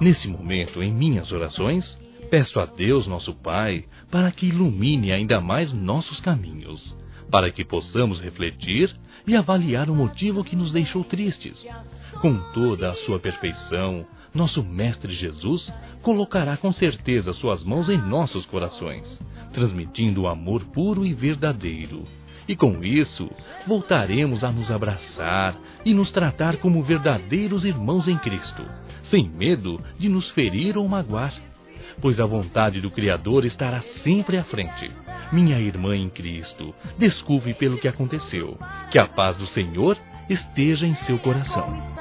Nesse momento, em minhas orações, peço a Deus, nosso Pai, para que ilumine ainda mais nossos caminhos, para que possamos refletir e avaliar o motivo que nos deixou tristes. Com toda a sua perfeição, nosso Mestre Jesus colocará com certeza suas mãos em nossos corações, transmitindo o amor puro e verdadeiro. E com isso, voltaremos a nos abraçar e nos tratar como verdadeiros irmãos em Cristo, sem medo de nos ferir ou magoar, pois a vontade do Criador estará sempre à frente. Minha irmã em Cristo, desculpe pelo que aconteceu. Que a paz do Senhor esteja em seu coração.